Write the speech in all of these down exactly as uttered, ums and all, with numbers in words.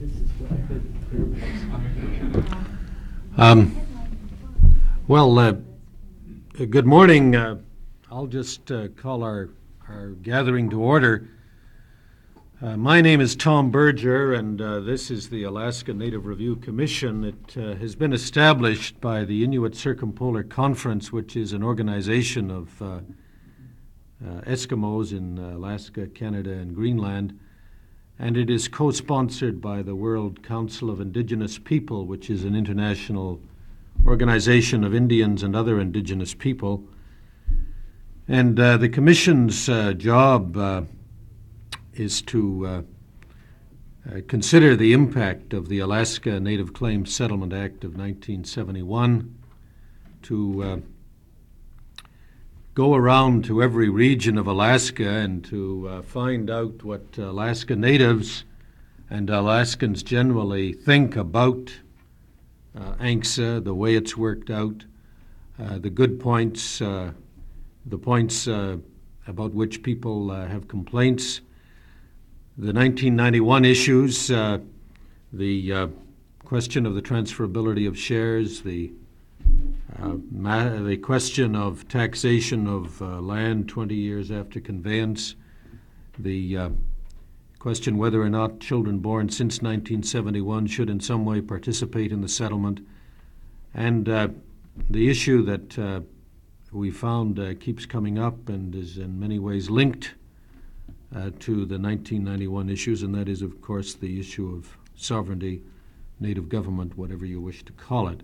Um, well, uh, good morning. Uh, I'll just uh, call our, our gathering to order. Uh, my name is Tom Berger, and uh, this is the Alaska Native Review Commission. It uh, has been established by the Inuit Circumpolar Conference, which is an organization of uh, uh, Eskimos in Alaska, Canada, and Greenland. And it is co-sponsored by the World Council of Indigenous People, which is an international organization of Indians and other indigenous people. And uh, the Commission's uh, job uh, is to uh, uh, consider the impact of the Alaska Native Claims Settlement Act of nineteen seventy-one, to uh, go around to every region of Alaska and to uh, find out what Alaska Natives and Alaskans generally think about uh, A N C S A, the way it's worked out, uh, the good points, uh, the points uh, about which people uh, have complaints, the nineteen ninety-one issues, uh, the uh, question of the transferability of shares, the Uh, ma- the question of taxation of uh, land twenty years after conveyance, the uh, question whether or not children born since nineteen seventy-one should in some way participate in the settlement, and uh, the issue that uh, we found uh, keeps coming up and is in many ways linked uh, to the nineteen ninety-one issues, and that is, of course, the issue of sovereignty, native government, whatever you wish to call it.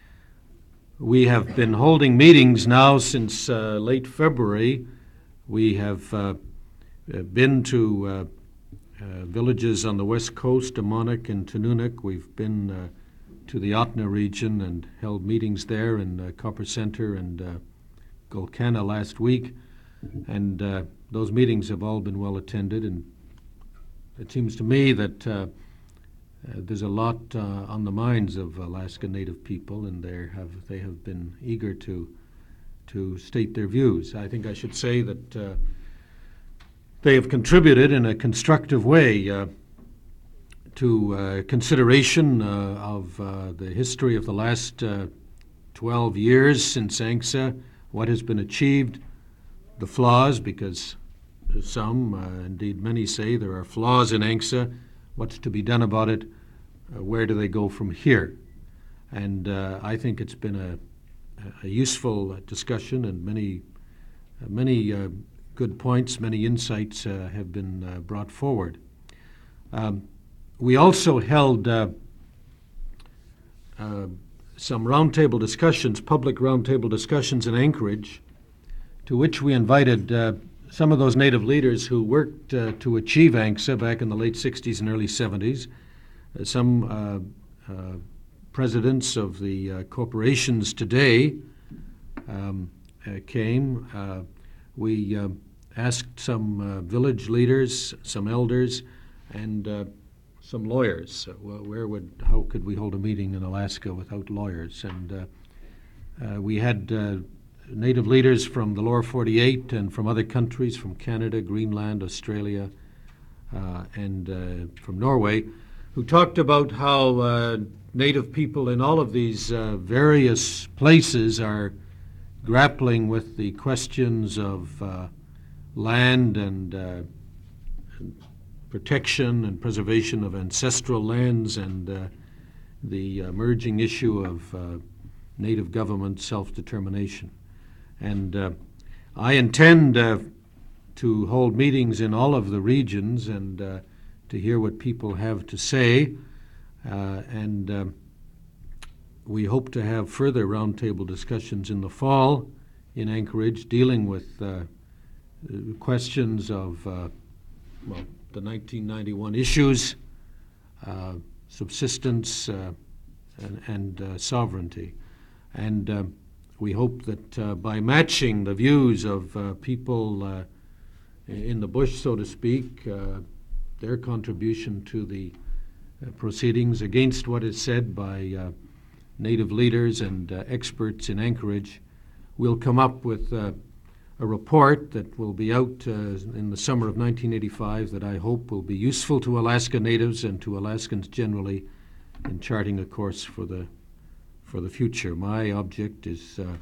We have been holding meetings now since uh, late February. We have uh, been to uh, uh, villages on the west coast, Amonik and Tanunuk. We've been uh, to the Otna region and held meetings there in uh, Copper Center and uh, Golcana last week. And uh, those meetings have all been well attended. And it seems to me that uh, Uh, there's a lot uh, on the minds of Alaska Native people, and they have they have been eager to to state their views. I think I should say that uh, they have contributed in a constructive way uh, to uh, consideration uh, of uh, the history of the last uh, twelve years since A N C S A, what has been achieved, the flaws, because some, uh, indeed many, say there are flaws in A N C S A. What's to be done about it? Uh, where do they go from here? And uh, I think it's been a, a useful discussion, and many, uh, many uh, good points, many insights uh, have been uh, brought forward. Um, we also held uh, uh, some roundtable discussions, public roundtable discussions in Anchorage, to which we invited uh, some of those Native leaders who worked uh, to achieve A N C S A back in the late sixties and early seventies, uh, some uh, uh, presidents of the uh, corporations today um, uh, came. Uh, we uh, asked some uh, village leaders, some elders, and uh, some lawyers. Uh, well, where would, how could we hold a meeting in Alaska without lawyers? And uh, uh, we had uh, Native leaders from the lower forty-eight and from other countries, from Canada, Greenland, Australia, uh, and uh, from Norway, who talked about how uh, Native people in all of these uh, various places are grappling with the questions of uh, land and, uh, and protection and preservation of ancestral lands, and uh, the emerging issue of uh, Native government self-determination. And uh, I intend uh, to hold meetings in all of the regions and uh, to hear what people have to say. Uh, and uh, we hope to have further roundtable discussions in the fall in Anchorage, dealing with uh, questions of uh, well, the nineteen ninety-one issues, uh, subsistence, uh, and, and uh, sovereignty. And uh, we hope that uh, by matching the views of uh, people uh, in the bush, so to speak, uh, their contribution to the uh, proceedings against what is said by uh, Native leaders and uh, experts in Anchorage, we'll come up with uh, a report that will be out uh, in the summer of nineteen eighty-five that I hope will be useful to Alaska Natives and to Alaskans generally in charting a course for the for the future. My object is uh,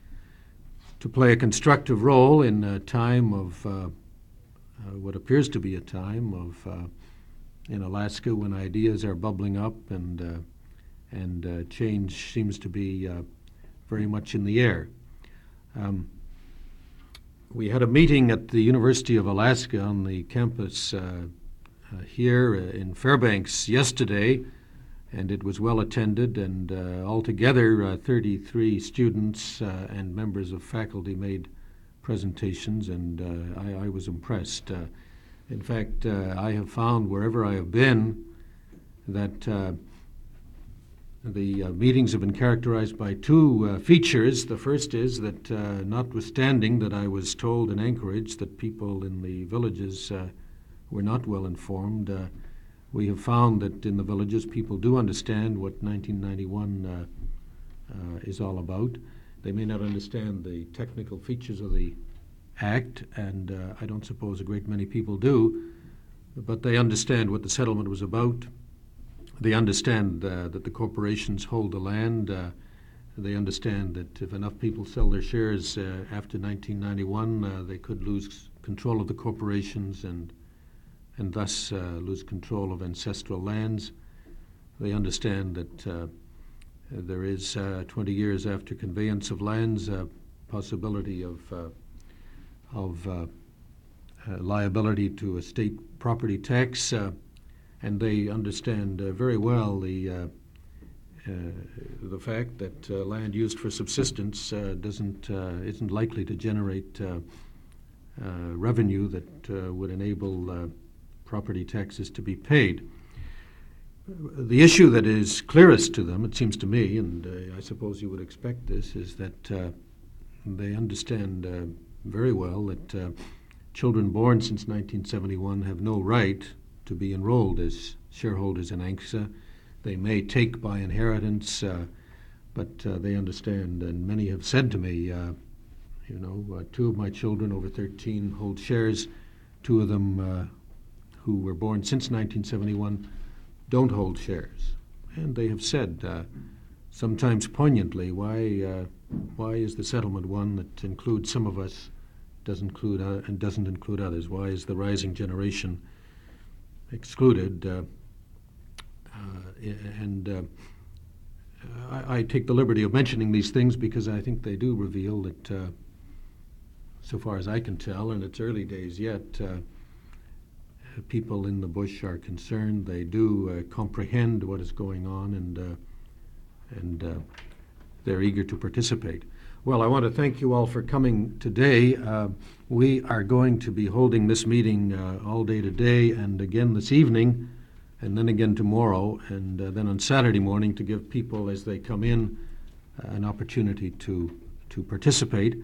to play a constructive role in a time of uh, uh, what appears to be a time of uh, in Alaska when ideas are bubbling up and uh, and uh, change seems to be uh, very much in the air. Um, we had a meeting at the University of Alaska on the campus uh, uh, here uh, in Fairbanks yesterday, and it was well attended, and uh, altogether uh, thirty-three students uh, and members of faculty made presentations, and uh, I, I was impressed. Uh, in fact, uh, I have found wherever I have been that uh, the uh, meetings have been characterized by two uh, features. The first is that uh, notwithstanding that I was told in Anchorage that people in the villages uh, were not well informed, uh, we have found that in the villages people do understand what nineteen ninety-one uh, uh, is all about. They may not understand the technical features of the act, and uh, I don't suppose a great many people do, but they understand what the settlement was about. They understand uh, that the corporations hold the land. Uh, they understand that if enough people sell their shares uh, after nineteen ninety-one, uh, they could lose control of the corporations and and thus uh, lose control of ancestral lands. They understand that uh, there is, uh, twenty years after conveyance of lands, a possibility of, uh, of uh, uh, liability to a state property tax. Uh, And they understand uh, very well the uh, uh, the fact that uh, land used for subsistence uh, doesn't uh, isn't likely to generate uh, uh, revenue that uh, would enable uh, property taxes to be paid. The issue that is clearest to them, it seems to me, and uh, I suppose you would expect this, is that uh, they understand uh, very well that uh, children born since nineteen seventy-one have no right to be enrolled as shareholders in A N C S A. They may take by inheritance, uh, but uh, they understand, and many have said to me, uh, you know, uh, two of my children over thirteen hold shares, two of them uh, who were born since nineteen seventy-one don't hold shares. And they have said, uh, sometimes poignantly, why uh, why is the settlement one that includes some of us, doesn't include uh, and doesn't include others? Why is the rising generation excluded? Uh, uh, and uh, I, I take the liberty of mentioning these things because I think they do reveal that, uh, so far as I can tell, and it's early days yet, uh, people in the bush are concerned. They do uh, comprehend what is going on, and uh, and uh, they're eager to participate. Well, I want to thank you all for coming today. Uh, we are going to be holding this meeting uh, all day today and again this evening and then again tomorrow and uh, then on Saturday morning to give people as they come in uh, an opportunity to, to participate.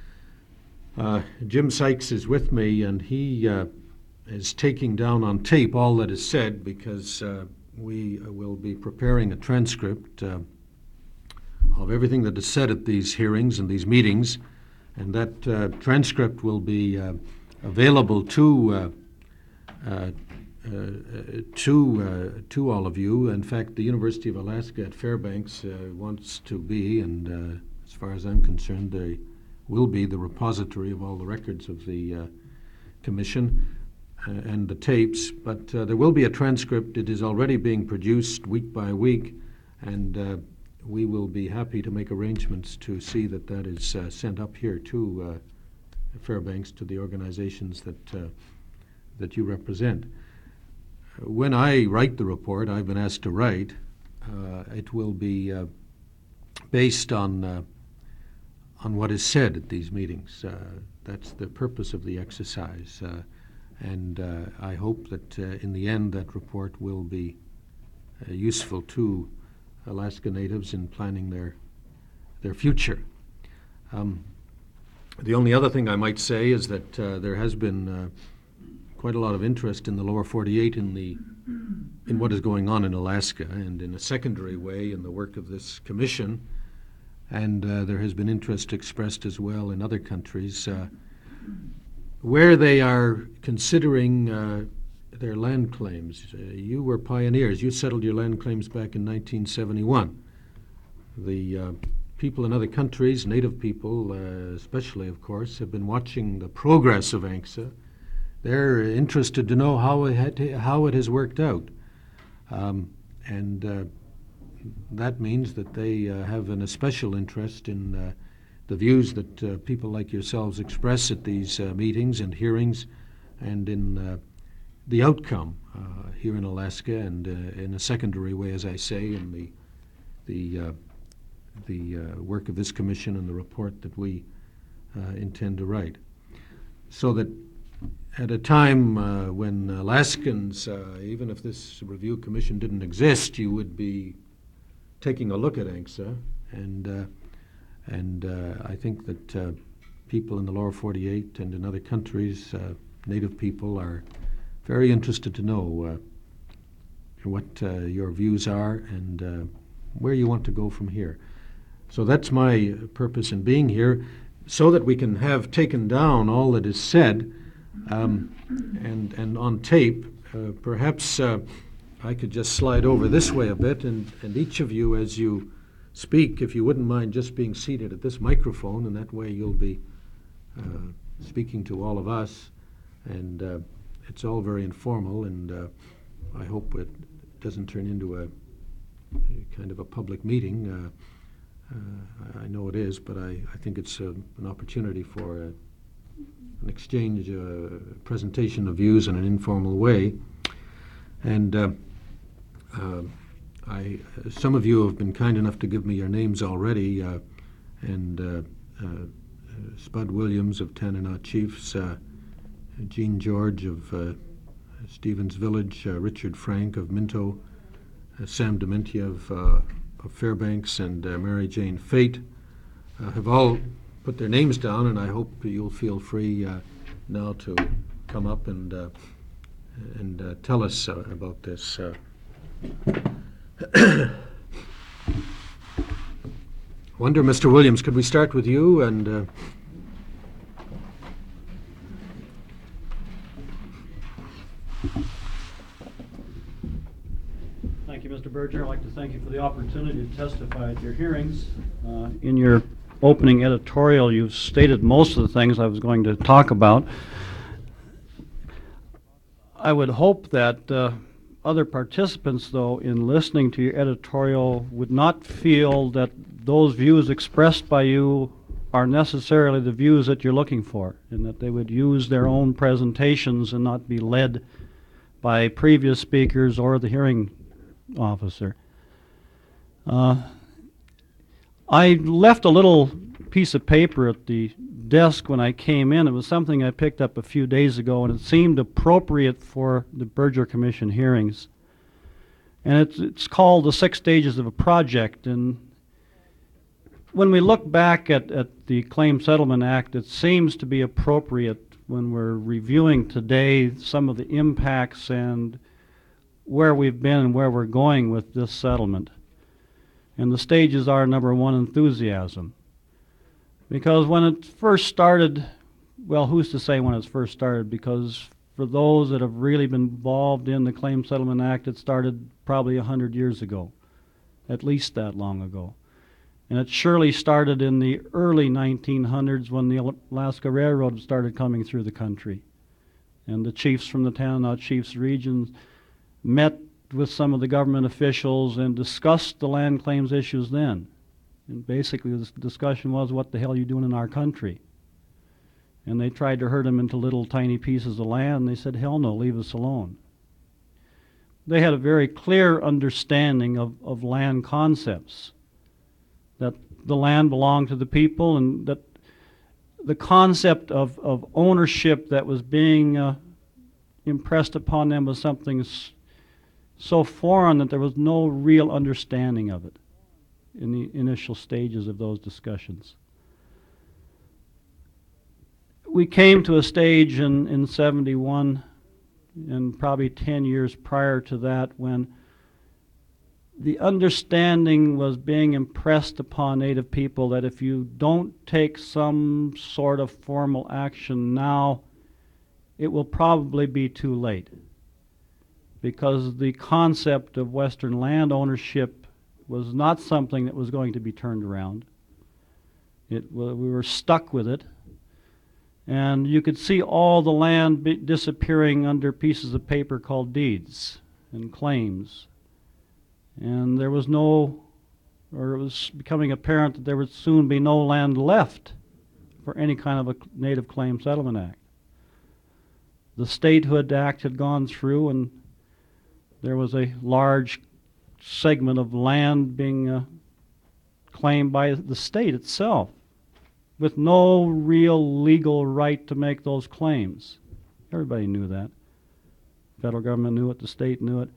Uh, Jim Sykes is with me, and he uh, is taking down on tape all that is said because uh, we will be preparing a transcript uh, of everything that is said at these hearings and these meetings, and that uh, transcript will be uh, available to uh, uh, uh, to uh, to all of you. In fact, the University of Alaska at Fairbanks uh, wants to be, and uh, as far as I'm concerned, they will be the repository of all the records of the uh, commission uh, and the tapes. But uh, there will be a transcript. It is already being produced week by week, and uh, we will be happy to make arrangements to see that that is uh, sent up here to uh, Fairbanks, to the organizations that uh, that you represent. When I write the report, I've been asked to write, uh, it will be uh, based on uh, on what is said at these meetings. Uh, that's the purpose of the exercise, uh, and uh, I hope that uh, in the end that report will be uh, useful to Alaska Natives in planning their their future. Um, the only other thing I might say is that uh, there has been uh, quite a lot of interest in the lower forty-eight in the in what is going on in Alaska, and in a secondary way in the work of this commission. And uh, there has been interest expressed as well in other countries. Uh, where they are considering uh, their land claims. Uh, you were pioneers. You settled your land claims back in nineteen seventy-one. The uh, people in other countries, native people uh, especially, of course, have been watching the progress of ANCSA. They're interested to know how it, had to, how it has worked out. Um, and uh, that means that they uh, have an especial interest in uh, the views that uh, people like yourselves express at these uh, meetings and hearings, and in uh, the outcome uh, here in Alaska, and uh, in a secondary way, as I say, in the the uh, the uh, work of this commission and the report that we uh, intend to write. So that at a time uh, when Alaskans, uh, even if this review commission didn't exist, you would be taking a look at ANCSA, and uh, and uh, I think that uh, people in the lower forty-eight and in other countries, uh, native people, are very interested to know uh, what uh, your views are and uh, where you want to go from here. So that's my purpose in being here, so that we can have taken down all that is said um, and, and on tape. Uh, perhaps uh, I could just slide over this way a bit, and, and each of you, as you speak, if you wouldn't mind just being seated at this microphone, and that way you'll be uh, speaking to all of us. And uh, it's all very informal, and uh, I hope it doesn't turn into a, a kind of a public meeting. Uh, uh, I know it is, but I, I think it's uh, an opportunity for a, an exchange, uh, presentation of views in an informal way. And uh, uh, I, uh, some of you have been kind enough to give me your names already, uh, and uh, uh, Spud Williams of Tanana Chiefs, uh, Gene George of uh, Stevens Village, uh, Richard Frank of Minto, uh, Sam Dementia of, uh, of Fairbanks, and uh, Mary Jane Fate uh, have all put their names down, and I hope you'll feel free uh, now to come up and uh, and uh, tell us uh, about this. Uh, Wonder, Mister Williams, could we start with you? And uh, Thank you, Mister Berger. I'd like to thank you for the opportunity to testify at your hearings. Uh, in your opening editorial, you've stated most of the things I was going to talk about. I would hope that uh, other participants, though, in listening to your editorial would not feel that those views expressed by you are necessarily the views that you're looking for, and that they would use their own presentations and not be led by previous speakers or the hearing officer. Uh, I left a little piece of paper at the desk when I came in. It was something I picked up a few days ago, and it seemed appropriate for the Berger Commission hearings. And it's, it's called The Six Stages of a Project. And when we look back at, at the Claim Settlement Act, it seems to be appropriate when we're reviewing today some of the impacts and where we've been and where we're going with this settlement. And the stages are, number one, enthusiasm. Because when it first started, well, who's to say when it first started? Because for those that have really been involved in the Claim Settlement Act, it started probably a hundred years ago, at least that long ago. And it surely started in the early nineteen hundreds when the Alaska Railroad started coming through the country. And the chiefs from the Tanana Chiefs region met with some of the government officials and discussed the land claims issues then. And basically the discussion was, what the hell are you doing in our country? And they tried to herd them into little tiny pieces of land, and they said, hell no, leave us alone. They had a very clear understanding of, of land concepts, that the land belonged to the people, and that the concept of, of ownership that was being uh, impressed upon them was something s- so foreign that there was no real understanding of it in the initial stages of those discussions. We came to a stage in, in seventy-one, and probably ten years prior to that, when the understanding was being impressed upon Native people that if you don't take some sort of formal action now, it will probably be too late. Because the concept of Western land ownership was not something that was going to be turned around. It, we were stuck with it. And you could see all the land be disappearing under pieces of paper called deeds and claims. And there was no, or it was becoming apparent that there would soon be no land left for any kind of a Native Claim Settlement Act. The Statehood Act had gone through, and there was a large segment of land being uh, claimed by the state itself, with no real legal right to make those claims. Everybody knew that. The federal government knew it, the state knew it.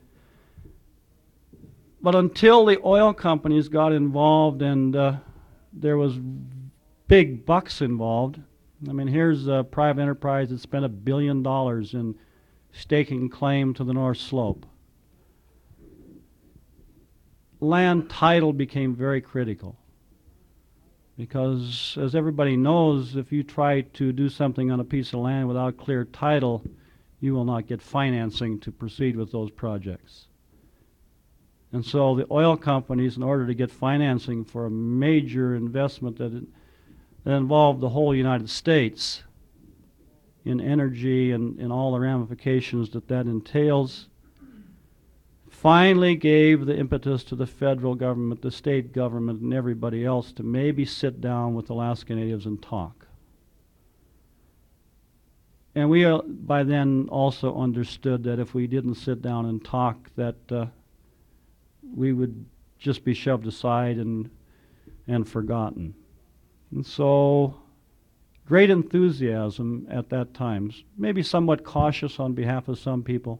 But until the oil companies got involved and uh, there was big bucks involved, I mean, here's a private enterprise that spent a billion dollars in staking claim to the North Slope. Land title became very critical. Because, as everybody knows, if you try to do something on a piece of land without clear title, you will not get financing to proceed with those projects. And so the oil companies, in order to get financing for a major investment that, it, that involved the whole United States in energy and in all the ramifications that that entails, finally gave the impetus to the federal government, the state government, and everybody else to maybe sit down with Alaska Natives and talk. And we uh, by then also understood that if we didn't sit down and talk, that uh, we would just be shoved aside and, and forgotten. And so, great enthusiasm at that time, maybe somewhat cautious on behalf of some people,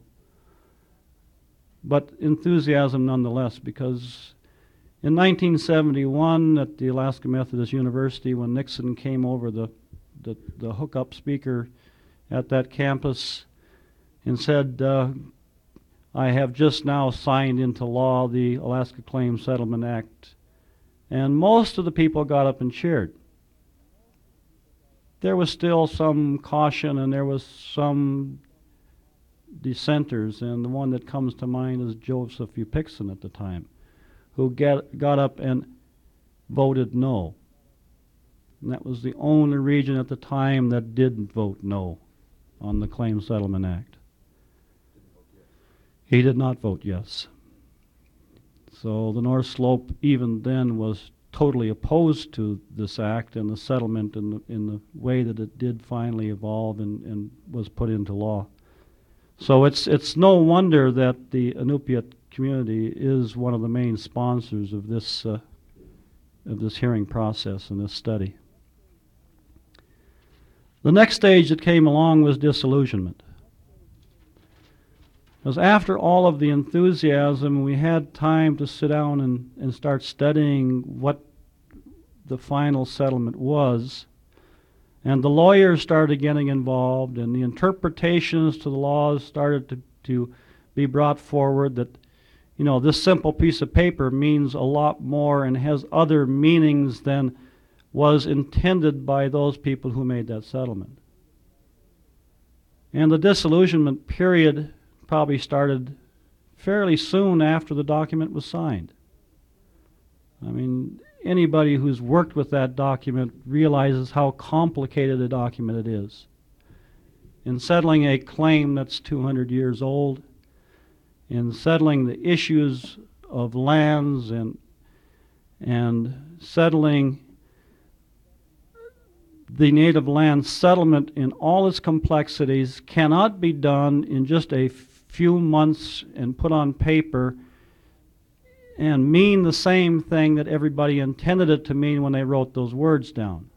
but enthusiasm nonetheless, because in nineteen seventy-one at the Alaska Methodist University, when Nixon came over, the, the, the hookup speaker at that campus and said, uh, I have just now signed into law the Alaska Claim Settlement Act. And most of the people got up and cheered. There was still some caution and there was some dissenters, and the one that comes to mind is Joseph Upixon at the time, who get, got up and voted no. And that was the only region at the time that didn't vote no on the Claim Settlement Act. He did not vote yes. So the North Slope even then was totally opposed to this act and the settlement in the, in the way that it did finally evolve and, and was put into law. So it's, it's no wonder that the Inupiat community is one of the main sponsors of this, uh, of this hearing process and this study. The next stage that came along was disillusionment. Because after all of the enthusiasm, we had time to sit down and, and start studying what the final settlement was. And the lawyers started getting involved, and the interpretations to the laws started to, to be brought forward that, you know, this simple piece of paper means a lot more and has other meanings than was intended by those people who made that settlement. And the disillusionment period probably started fairly soon after the document was signed. I mean, anybody who's worked with that document realizes how complicated a document it is. In settling a claim that's two hundred years old, in settling the issues of lands and, and settling the native land settlement in all its complexities cannot be done in just a few months and put on paper and mean the same thing that everybody intended it to mean when they wrote those words down.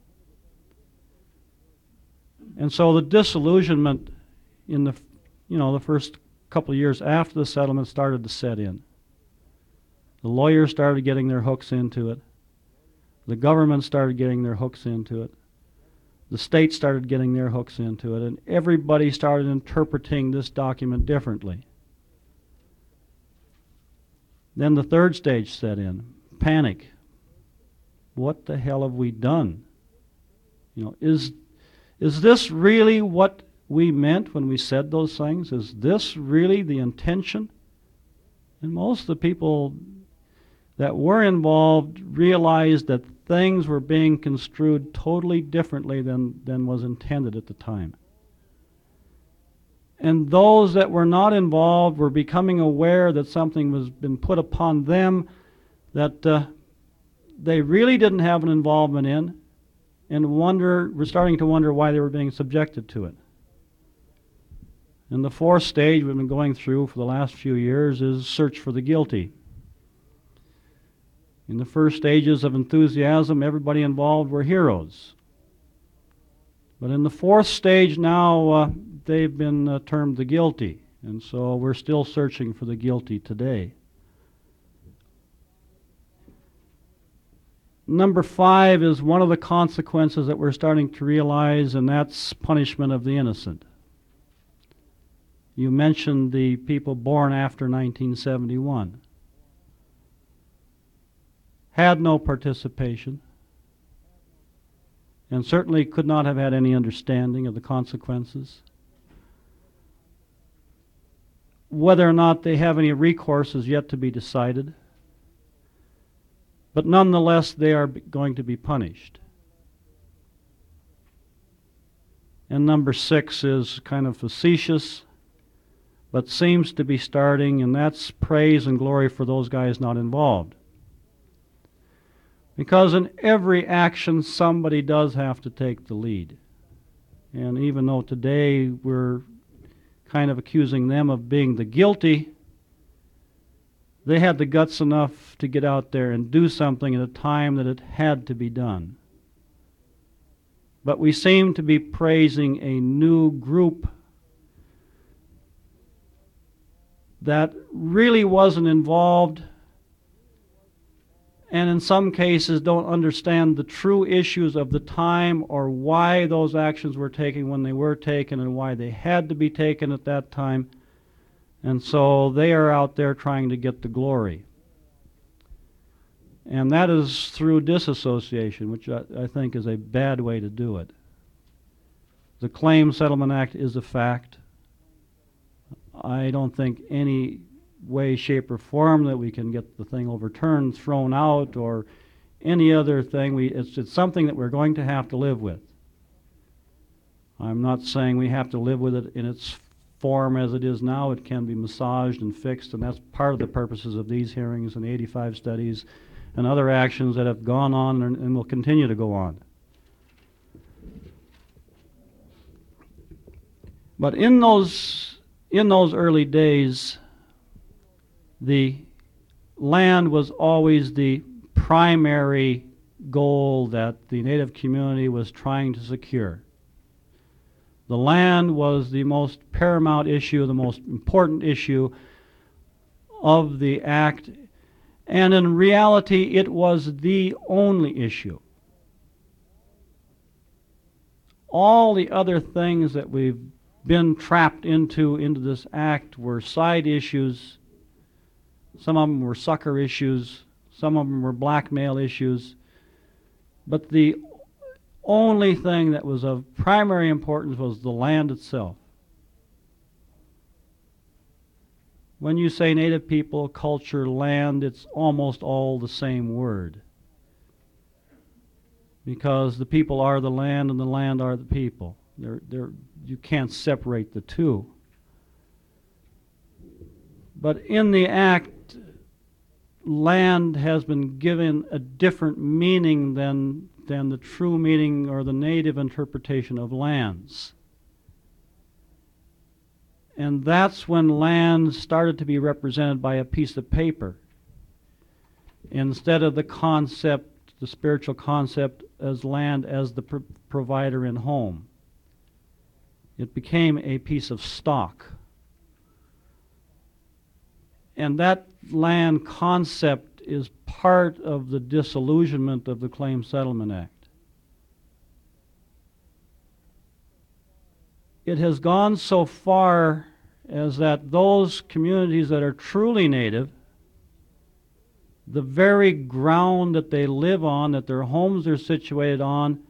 And so the disillusionment in the, you know, the first couple of years after the settlement started to set in. The lawyers started getting their hooks into it. The government started getting their hooks into it. The state started getting their hooks into it, and everybody started interpreting this document differently. Then the third stage set in, panic. What the hell have we done? You know, is is this really what we meant when we said those things? Is this really the intention? And most of the people that were involved realized that things were being construed totally differently than, than was intended at the time. And those that were not involved were becoming aware that something was been put upon them that uh, they really didn't have an involvement in, and wonder were starting to wonder why they were being subjected to it. And the fourth stage we've been going through for the last few years is search for the guilty. In the first stages of enthusiasm, everybody involved were heroes. But in the fourth stage now, uh, they've been uh, termed the guilty. And so we're still searching for the guilty today. Number five is one of the consequences that we're starting to realize, and that's punishment of the innocent. You mentioned the people born after nineteen seventy-one. Had no participation, and certainly could not have had any understanding of the consequences. Whether or not they have any recourse is yet to be decided, but nonetheless they are going to be punished. And number six is kind of facetious, but seems to be starting, and that's praise and glory for those guys not involved. Because in every action, somebody does have to take the lead. And even though today we're kind of accusing them of being the guilty, they had the guts enough to get out there and do something at a time that it had to be done. But we seem to be praising a new group that really wasn't involved, and in some cases don't understand the true issues of the time or why those actions were taken when they were taken and why they had to be taken at that time. And so they are out there trying to get the glory. And that is through disassociation, which I, I think is a bad way to do it. The Claim Settlement Act is a fact. I don't think any way, shape, or form that we can get the thing overturned, thrown out, or any other thing. We, it's, it's something that we're going to have to live with. I'm not saying we have to live with it in its form as it is now. It can be massaged and fixed, and that's part of the purposes of these hearings and the eighty-five studies and other actions that have gone on and, and will continue to go on. But in those in those early days, the land was always the primary goal that the Native community was trying to secure. The land was the most paramount issue, the most important issue of the act, and in reality it was the only issue. All the other things that we've been trapped into into this act were side issues. Some of them were sucker issues, some of them were blackmail issues, but the only thing that was of primary importance was the land itself. When you say Native people, culture, land, it's almost all the same word. Because the people are the land and the land are the people. They're, they're, you can't separate the two. But in the act, land has been given a different meaning than than the true meaning or the Native interpretation of lands. And that's when land started to be represented by a piece of paper instead of the concept, the spiritual concept as land as the pro- provider in home. It became a piece of stock. And that land concept is part of the disillusionment of the Claim Settlement Act. It has gone so far as that those communities that are truly Native the very ground that they live on, that their homes are situated on,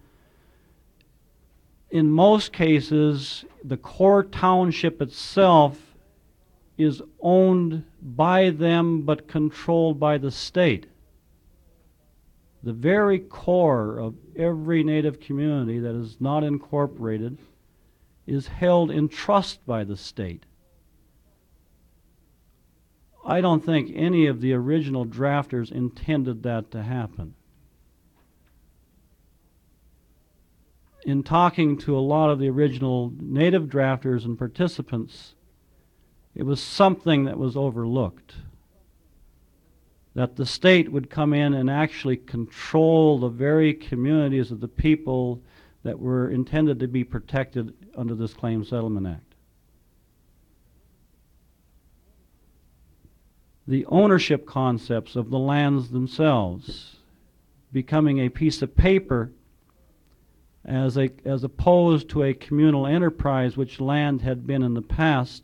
in most cases, the core township itself is owned by them but controlled by the state. The very core of every Native community that is not incorporated is held in trust by the state. I don't think any of the original drafters intended that to happen. In talking to a lot of the original Native drafters and participants, it was something that was overlooked. That the state would come in and actually control the very communities of the people that were intended to be protected under this Claims Settlement Act. The ownership concepts of the lands themselves becoming a piece of paper as, a, as opposed to a communal enterprise which land had been in the past,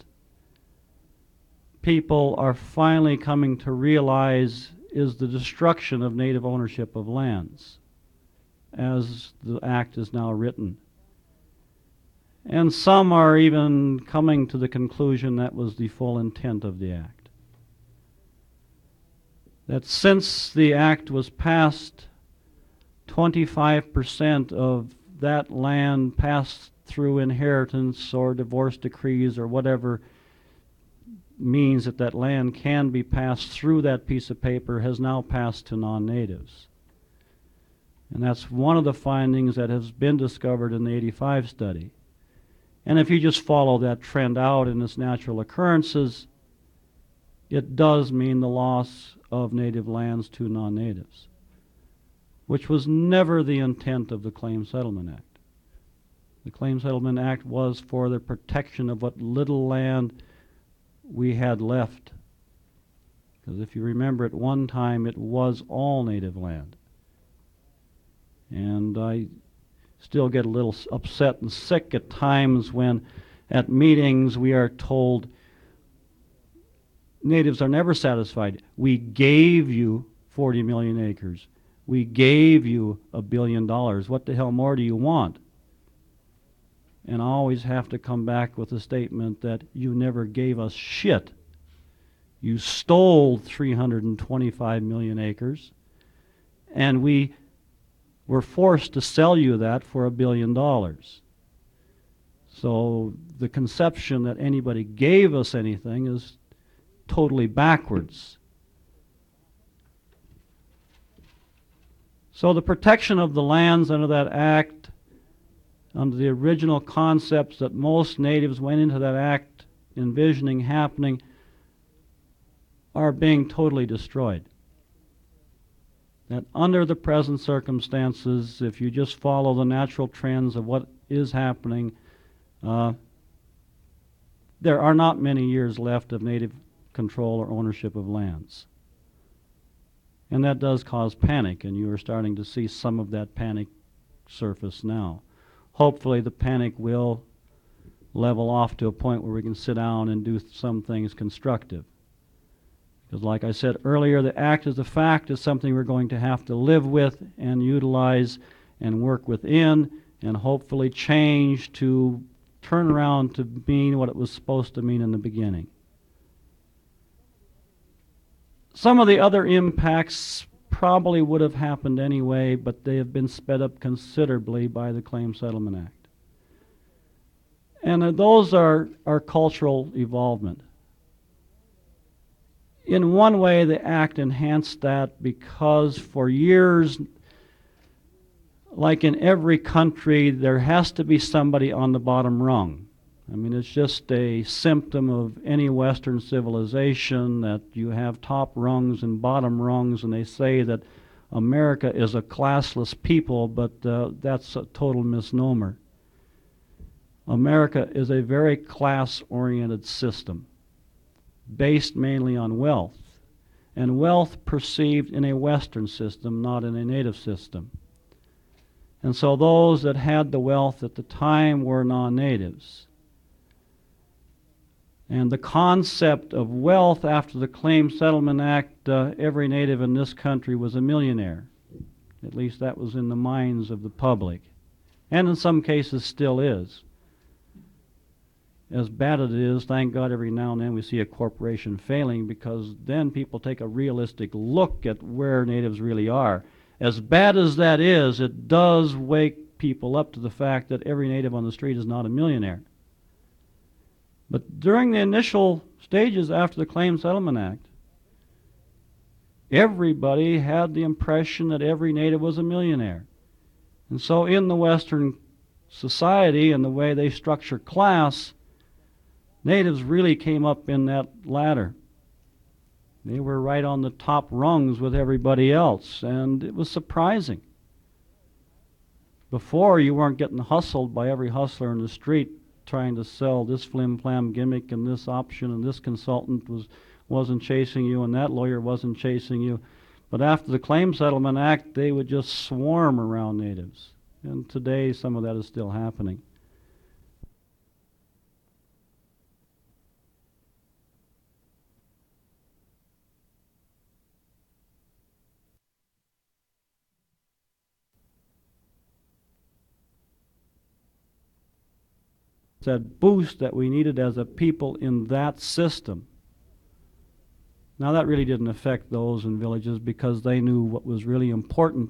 people are finally coming to realize is the destruction of Native ownership of lands, as the Act is now written. And some are even coming to the conclusion that was the full intent of the Act. That since the Act was passed, twenty-five percent of that land passed through inheritance or divorce decrees or whatever means that that land can be passed through that piece of paper has now passed to non-natives. And that's one of the findings that has been discovered in the eighty-five study. And if you just follow that trend out in its natural occurrences, it does mean the loss of native lands to non-natives, which was never the intent of the Claims Settlement Act. The Claims Settlement Act was for the protection of what little land we had left. Because if you remember, at one time it was all native land. And I still get a little upset and sick at times when at meetings we are told natives are never satisfied. We gave you forty million acres. We gave you a billion dollars. What the hell more do you want? And I always have to come back with a statement that you never gave us shit. You stole three hundred twenty-five million acres, and we were forced to sell you that for a billion dollars. So the conception that anybody gave us anything is totally backwards. So the protection of the lands under that act, under the original concepts that most natives went into that act envisioning happening, are being totally destroyed. That under the present circumstances, if you just follow the natural trends of what is happening, uh, there are not many years left of native control or ownership of lands. And that does cause panic, and you are starting to see some of that panic surface now. Hopefully the panic will level off to a point where we can sit down and do some things constructive. Because like I said earlier, the act as a fact is something we're going to have to live with and utilize and work within and hopefully change to turn around to mean what it was supposed to mean in the beginning. Some of the other impacts probably would have happened anyway, but they have been sped up considerably by the Claims Settlement Act. And uh, those are, are cultural evolvement. In one way, the Act enhanced that because for years, like in every country, there has to be somebody on the bottom rung. I mean, it's just a symptom of any Western civilization that you have top rungs and bottom rungs, and they say that America is a classless people, but uh, that's a total misnomer. America is a very class-oriented system, based mainly on wealth, and wealth perceived in a Western system, not in a native system. And so those that had the wealth at the time were non-natives. And the concept of wealth after the Claim Settlement Act, uh, every native in this country was a millionaire. At least that was in the minds of the public. And in some cases still is. As bad as it is, thank God every now and then we see a corporation failing, because then people take a realistic look at where natives really are. As bad as that is, it does wake people up to the fact that every native on the street is not a millionaire. But during the initial stages after the Claim Settlement Act, everybody had the impression that every native was a millionaire. And so in the Western society and the way they structure class, natives really came up in that ladder. They were right on the top rungs with everybody else, and it was surprising. Before, you weren't getting hustled by every hustler in the street trying to sell this flim-flam gimmick and this option, and this consultant was, wasn't chasing you and that lawyer wasn't chasing you. But after the Claim Settlement Act, they would just swarm around natives. And today, some of that is still happening. That boost that we needed as a people in that system. Now that really didn't affect those in villages because they knew what was really important.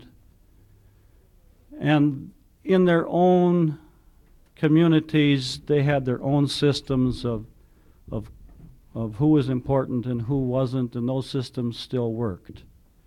And in their own communities, they had their own systems of, of, of who was important and who wasn't, and those systems still worked.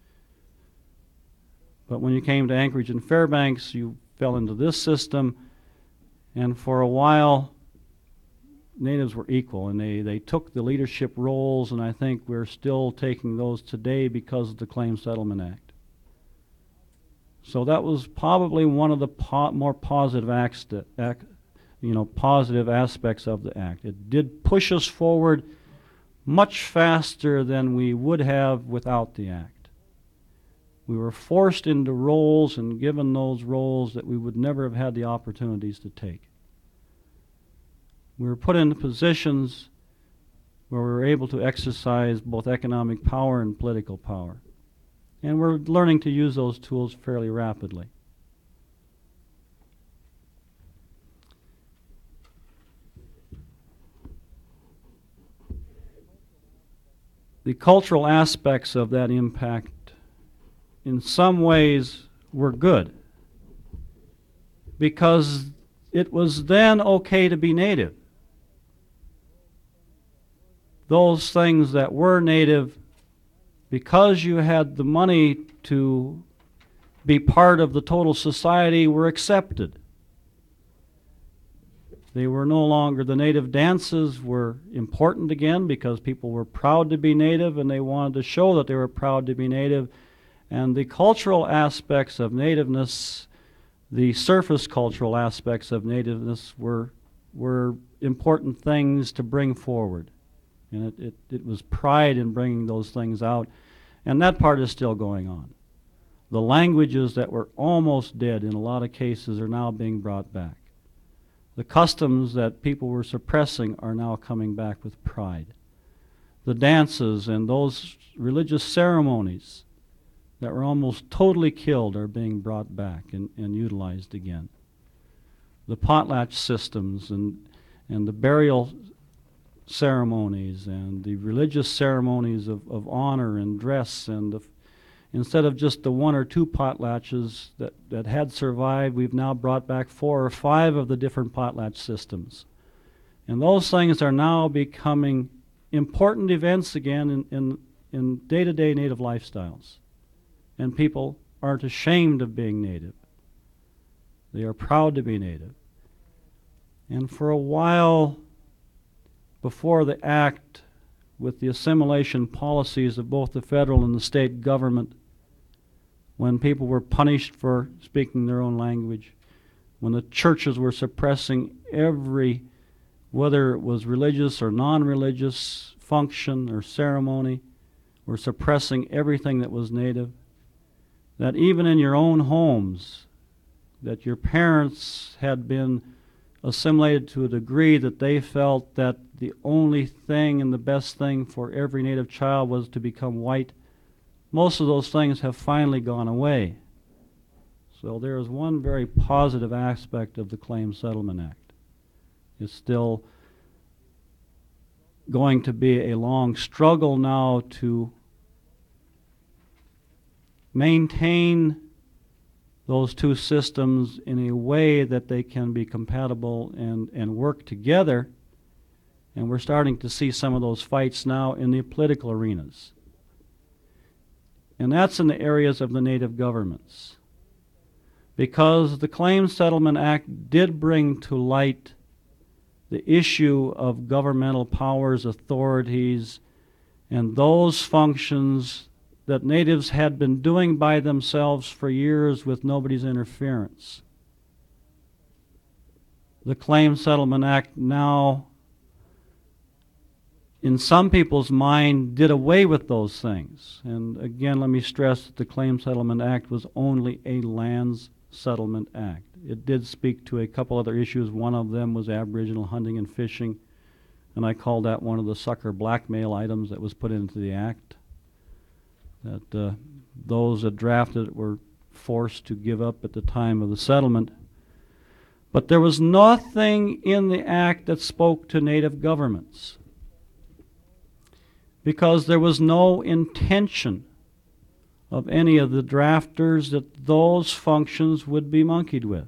But when you came to Anchorage and Fairbanks, you fell into this system, and for a while, natives were equal, and they, they took the leadership roles, and I think we're still taking those today because of the Claim Settlement Act. So that was probably one of the po more positive acts that, act, you know, positive aspects of the act. It did push us forward much faster than we would have without the act. We were forced into roles and given those roles that we would never have had the opportunities to take. We were put into positions where we were able to exercise both economic power and political power. And we're learning to use those tools fairly rapidly. The cultural aspects of that impact in some ways were good, because it was then okay to be native. Those things that were native, because you had the money to be part of the total society, were accepted. They were no longer, the native dances were important again because people were proud to be native and they wanted to show that they were proud to be native. And the cultural aspects of nativeness, the surface cultural aspects of nativeness were, were important things to bring forward. And it, it, it was pride in bringing those things out. And that part is still going on. The languages that were almost dead in a lot of cases are now being brought back. The customs that people were suppressing are now coming back with pride. The dances and those religious ceremonies that were almost totally killed are being brought back and, and utilized again. The potlatch systems and, and the burial ceremonies and the religious ceremonies of, of honor and dress, and the, instead of just the one or two potlatches that, that had survived, we've now brought back four or five of the different potlatch systems. And those things are now becoming important events again in, in, in day-to-day native lifestyles. And people aren't ashamed of being native. They are proud to be native. And for a while, before the act, with the assimilation policies of both the federal and the state government, when people were punished for speaking their own language, when the churches were suppressing every, whether it was religious or non-religious function or ceremony, were suppressing everything that was native, that even in your own homes, that your parents had been assimilated to a degree that they felt that the only thing and the best thing for every Native child was to become white, most of those things have finally gone away. So there is one very positive aspect of the Claims Settlement Act. It's still going to be a long struggle now to maintain those two systems in a way that they can be compatible and, and work together. And we're starting to see some of those fights now in the political arenas. And that's in the areas of the Native governments. Because the Claims Settlement Act did bring to light the issue of governmental powers, authorities, and those functions that natives had been doing by themselves for years with nobody's interference. The Claims Settlement Act now, in some people's mind, did away with those things. And again, let me stress that the Claims Settlement Act was only a lands settlement act. It did speak to a couple other issues. One of them was Aboriginal hunting and fishing, and I called that one of the sucker blackmail items that was put into the act, that uh, those that drafted it were forced to give up at the time of the settlement. But there was nothing in the act that spoke to Native governments, because there was no intention of any of the drafters that those functions would be monkeyed with.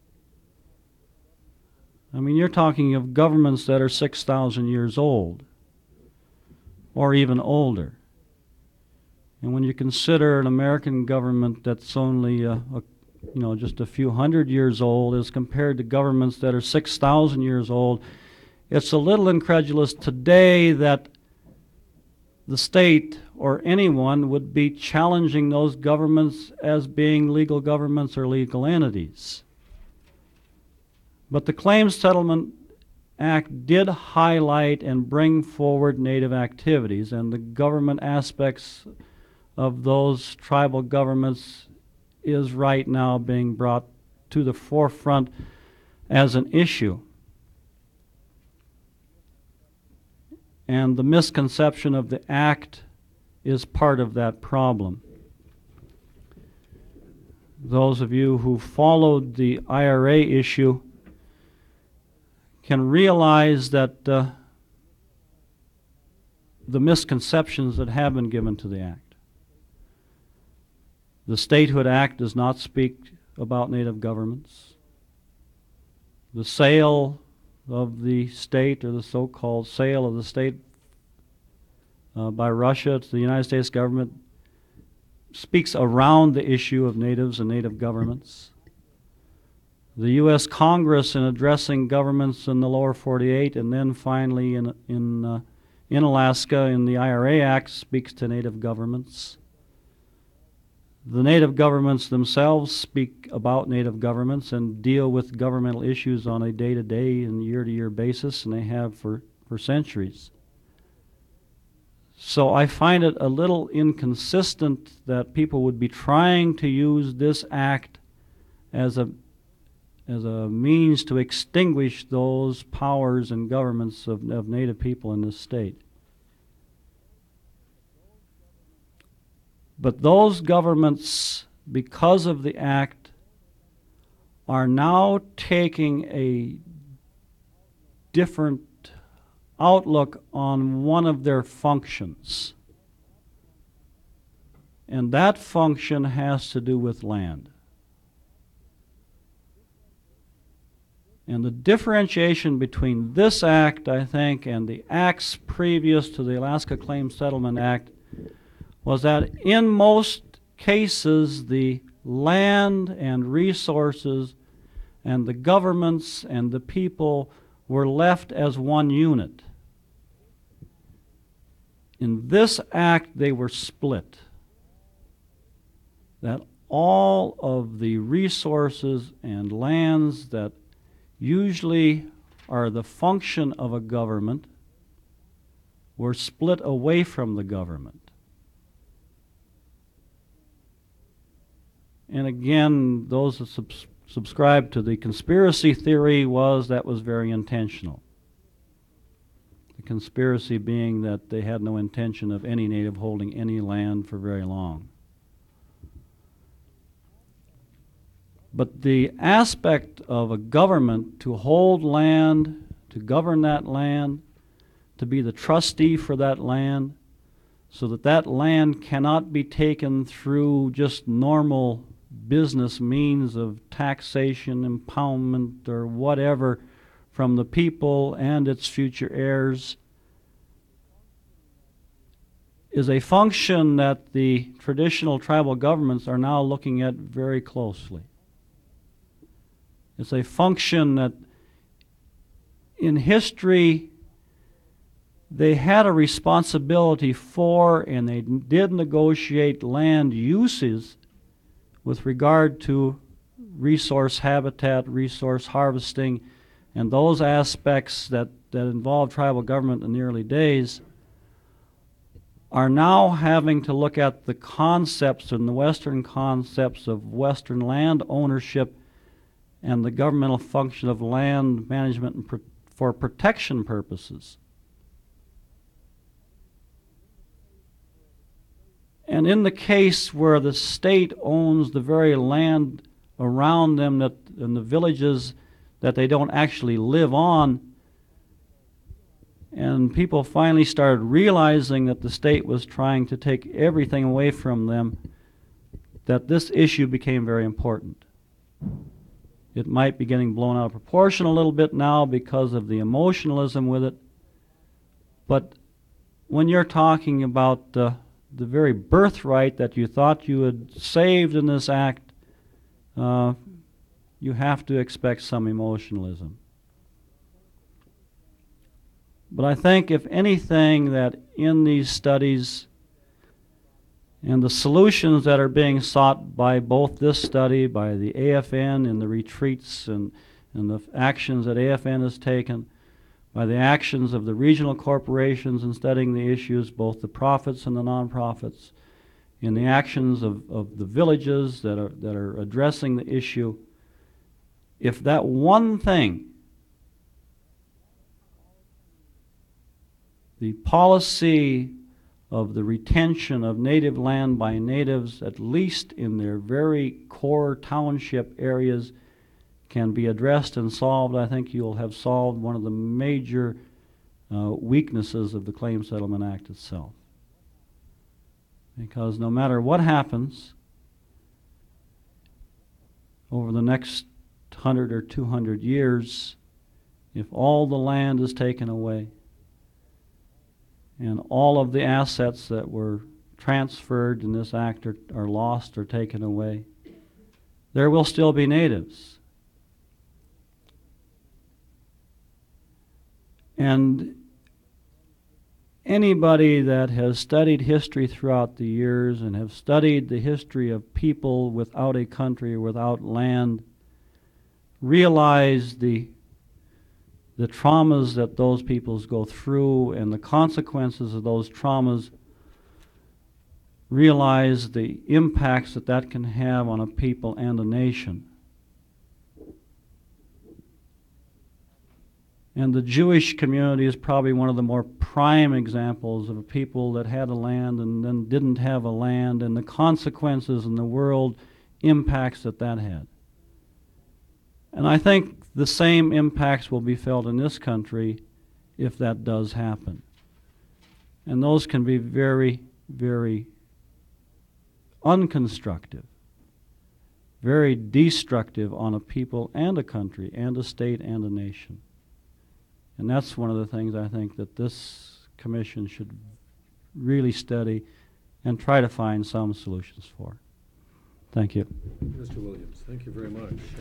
I mean, you're talking of governments that are six thousand years old, or even older. And when you consider an American government that's only, uh, a, you know, just a few hundred years old as compared to governments that are six thousand years old, it's a little incredulous today that the state or anyone would be challenging those governments as being legal governments or legal entities. But the Claims Settlement Act did highlight and bring forward Native activities, and the government aspects of those tribal governments is right now being brought to the forefront as an issue. And the misconception of the act is part of that problem. Those of you who followed the I R A issue can realize that uh, the misconceptions that have been given to the act. The Statehood Act does not speak about Native governments. The sale of the state, or the so-called sale of the state uh, by Russia to the United States government, speaks around the issue of natives and native governments. The U S Congress, in addressing governments in the lower forty-eight, and then finally in, in, uh, in Alaska in the I R A Act, speaks to native governments. The native governments themselves speak about native governments and deal with governmental issues on a day-to-day and year-to-year basis, and they have for, for centuries. So I find it a little inconsistent that people would be trying to use this act as a, as a means to extinguish those powers and governments of, of native people in this state. But those governments, because of the act, are now taking a different outlook on one of their functions. And that function has to do with land. And the differentiation between this act, I think, and the acts previous to the Alaska Claims Settlement Act was that in most cases the land and resources and the governments and the people were left as one unit. In this act they were split. That all of the resources and lands that usually are the function of a government were split away from the government. And again, those that subs- subscribed to the conspiracy theory was that was very intentional. The conspiracy being that they had no intention of any native holding any land for very long. But the aspect of a government to hold land, to govern that land, to be the trustee for that land, so that that land cannot be taken through just normal business means of taxation, impoundment, or whatever from the people and its future heirs, is a function that the traditional tribal governments are now looking at very closely. It's a function that in history they had a responsibility for, and they did negotiate land uses with regard to resource habitat, resource harvesting, and those aspects that, that involved tribal government in the early days, are now having to look at the concepts and the Western concepts of Western land ownership and the governmental function of land management and pro- for protection purposes. And in the case where the state owns the very land around them that in the villages that they don't actually live on, and people finally started realizing that the state was trying to take everything away from them, that this issue became very important. It might be getting blown out of proportion a little bit now because of the emotionalism with it, but when you're talking about uh, the very birthright that you thought you had saved in this act, uh, you have to expect some emotionalism. But I think, if anything, that in these studies and the solutions that are being sought by both this study, by the A F N and the retreats and, and the actions that A F N has taken, by the actions of the regional corporations in studying the issues, both the profits and the non-profits, in the actions of, of the villages that are, that are addressing the issue, if that one thing, the policy of the retention of native land by natives, at least in their very core township areas, can be addressed and solved, I think you'll have solved one of the major uh, weaknesses of the Claim Settlement Act itself. Because no matter what happens over the next hundred or two hundred years, if all the land is taken away, and all of the assets that were transferred in this act are, are lost or taken away, there will still be natives. And anybody that has studied history throughout the years and have studied the history of people without a country or without land realize the the traumas that those peoples go through and the consequences of those traumas, realize the impacts that that can have on a people and a nation. And the Jewish community is probably one of the more prime examples of a people that had a land and then didn't have a land, and the consequences in the world impacts that that had. And I think the same impacts will be felt in this country if that does happen. And those can be very, very unconstructive, very destructive on a people and a country and a state and a nation. And that's one of the things I think that this commission should really study and try to find some solutions for. Thank you. Mister Williams, thank you very much. Uh,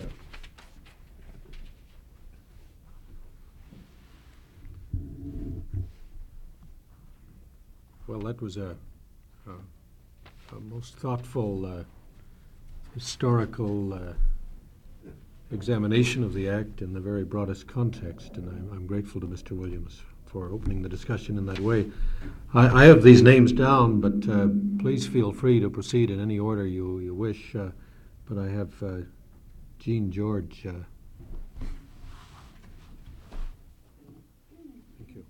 Well, that was a, a, a most thoughtful uh, historical uh, examination of the Act in the very broadest context, and I'm, I'm grateful to Mister Williams for opening the discussion in that way. I, I have these names down, but uh, please feel free to proceed in any order you, you wish, uh, but I have uh, Gene George. Uh, thank you.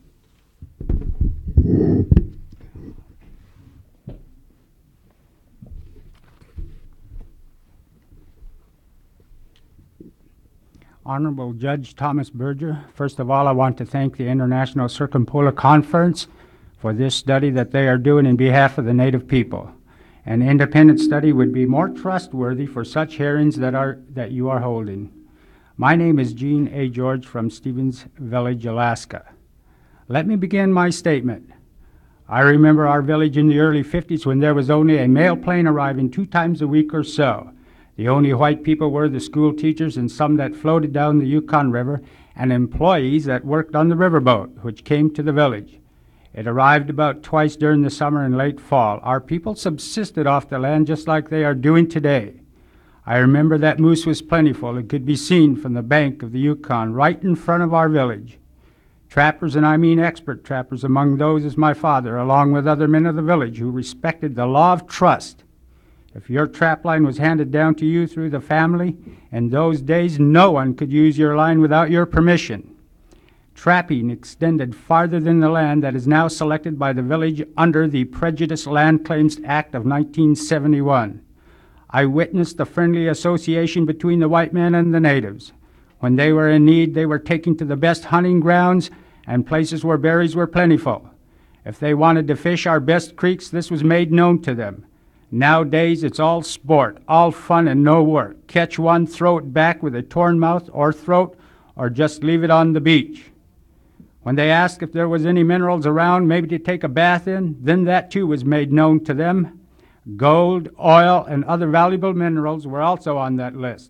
Honorable Judge Thomas Berger, first of all, I want to thank the International Circumpolar Conference for this study that they are doing in behalf of the Native people. An independent study would be more trustworthy for such hearings that are that you are holding. My name is Gene A. George from Stevens Village, Alaska. Let me begin my statement. I remember our village in the early fifties when there was only a mail plane arriving two times a week or so. The only white people were the school teachers and some that floated down the Yukon River and employees that worked on the riverboat, which came to the village. It arrived about twice during the summer and late fall. Our people subsisted off the land just like they are doing today. I remember that moose was plentiful. It could be seen from the bank of the Yukon right in front of our village. Trappers, and I mean expert trappers, among those is my father, along with other men of the village who respected the law of trust. If your trap line was handed down to you through the family, in those days no one could use your line without your permission. Trapping extended farther than the land that is now selected by the village under the Prejudiced Land Claims Act of nineteen seventy-one. I witnessed the friendly association between the white men and the natives. When they were in need, they were taken to the best hunting grounds and places where berries were plentiful. If they wanted to fish our best creeks, this was made known to them. Nowadays, it's all sport, all fun and no work. Catch one, throw it back with a torn mouth or throat, or just leave it on the beach. When they asked if there was any minerals around, maybe to take a bath in, then that too was made known to them. Gold, oil, and other valuable minerals were also on that list.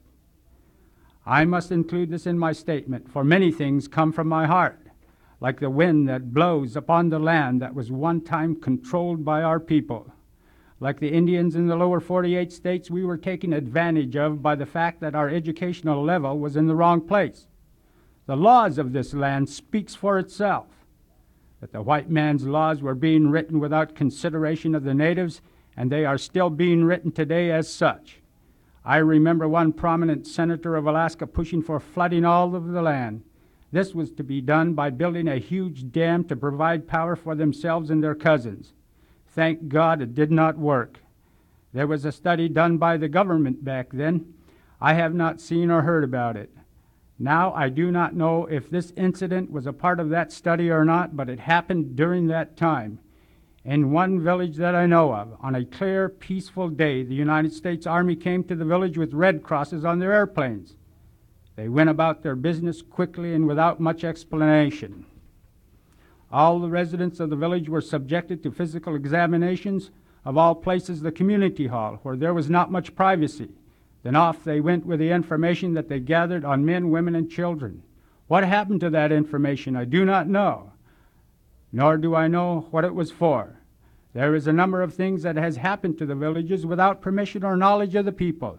I must include this in my statement, for many things come from my heart, like the wind that blows upon the land that was one time controlled by our people. Like the Indians in the lower forty-eight states, we were taken advantage of by the fact that our educational level was in the wrong place. The laws of this land speaks for itself. That the white man's laws were being written without consideration of the natives, and they are still being written today as such. I remember one prominent senator of Alaska pushing for flooding all of the land. This was to be done by building a huge dam to provide power for themselves and their cousins. Thank God it did not work. There was a study done by the government back then. I have not seen or heard about it. Now I do not know if this incident was a part of that study or not, but it happened during that time. In one village that I know of, on a clear, peaceful day, the United States Army came to the village with red crosses on their airplanes. They went about their business quickly and without much explanation. All the residents of the village were subjected to physical examinations, of all places the community hall, where there was not much privacy. Then off they went with the information that they gathered on men, women, and children. What happened to that information, I do not know, nor do I know what it was for. There is a number of things that has happened to the villages without permission or knowledge of the people.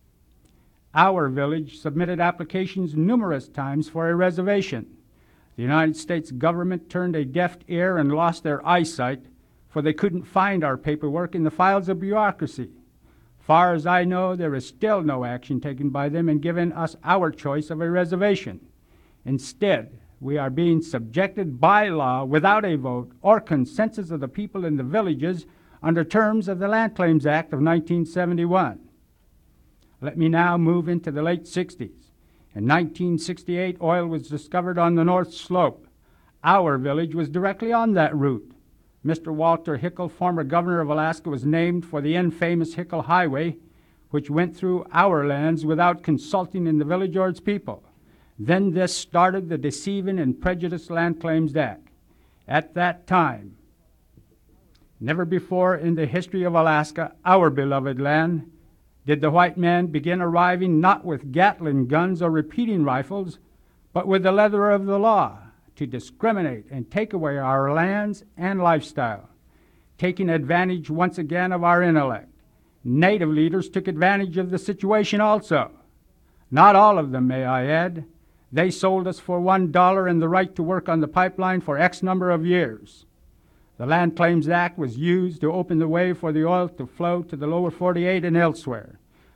Our village submitted applications numerous times for a reservation. The United States government turned a deaf ear and lost their eyesight, for they couldn't find our paperwork in the files of bureaucracy. Far as I know, there is still no action taken by them in giving us our choice of a reservation. Instead, we are being subjected by law without a vote or consensus of the people in the villages under terms of the Land Claims Act of nineteen seventy-one. Let me now move into the late sixties. In nineteen sixty-eight, oil was discovered on the North Slope. Our village was directly on that route. Mister Walter Hickel, former governor of Alaska, was named for the infamous Hickel Highway, which went through our lands without consulting in the village or its people. Then this started the Deceiving and Prejudiced Land Claims Act. At that time, never before in the history of Alaska, our beloved land, did the white man begin arriving not with Gatling guns or repeating rifles, but with the leather of the law to discriminate and take away our lands and lifestyle, taking advantage once again of our intellect. Native leaders took advantage of the situation also. Not all of them, may I add. They sold us for one dollar and the right to work on the pipeline for X number of years. The Land Claims Act was used to open the way for the oil to flow to the lower forty-eight and elsewhere.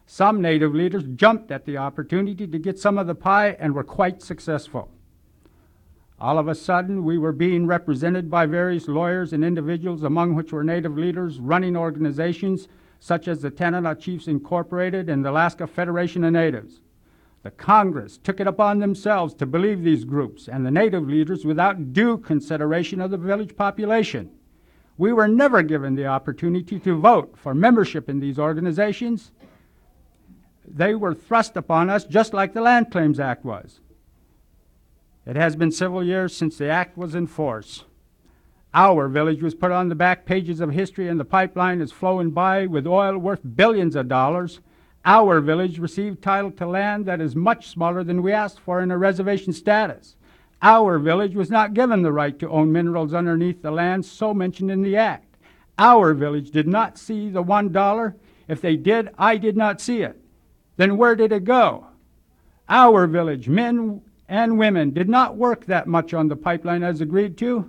Some Native leaders jumped at the opportunity to get some of the pie and were quite successful. All of a sudden, we were being represented by various lawyers and individuals, among which were Native leaders running organizations such as the Tanana Chiefs Incorporated and the Alaska Federation of Natives. The Congress took it upon themselves to believe these groups and the Native leaders without due consideration of the village population. We were never given the opportunity to vote for membership in these organizations. They were thrust upon us just like the Land Claims Act was. It has been several years since the act was in force. Our village was put on the back pages of history, and the pipeline is flowing by with oil worth billions of dollars. Our village received title to land that is much smaller than we asked for in a reservation status. Our village was not given the right to own minerals underneath the land so mentioned in the act. Our village did not see the one dollar. If they did, I did not see it. Then where did it go? Our village, men and women, did not work that much on the pipeline as agreed to.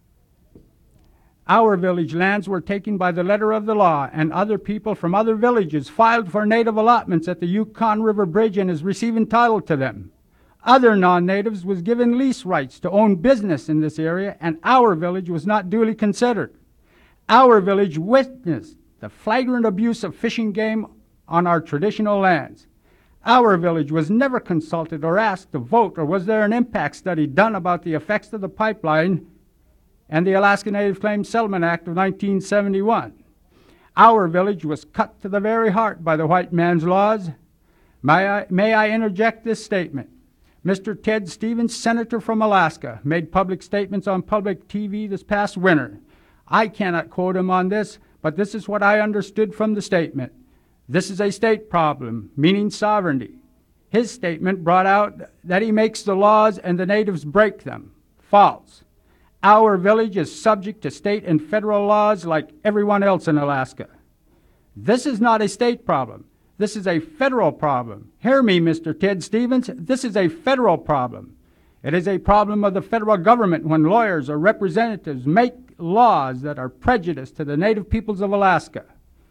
Our village lands were taken by the letter of the law, and other people from other villages filed for native allotments at the Yukon River Bridge and is receiving title to them. Other non-natives was given lease rights to own business in this area, and our village was not duly considered. Our village witnessed the flagrant abuse of fishing game on our traditional lands. Our village was never consulted or asked to vote, or was there an impact study done about the effects of the pipeline and the Alaska Native Claims Settlement Act of nineteen seventy-one. Our village was cut to the very heart by the white man's laws. May I, may I interject this statement? Mister Ted Stevens, senator from Alaska, made public statements on public T V this past winter. I cannot quote him on this, but this is what I understood from the statement. This is a state problem, meaning sovereignty. His statement brought out that he makes the laws and the natives break them. False. Our village is subject to state and federal laws like everyone else in Alaska. This is not a state problem. This is a federal problem. Hear me, Mister Ted Stevens. This is a federal problem. It is a problem of the federal government when lawyers or representatives make laws that are prejudiced to the native peoples of Alaska.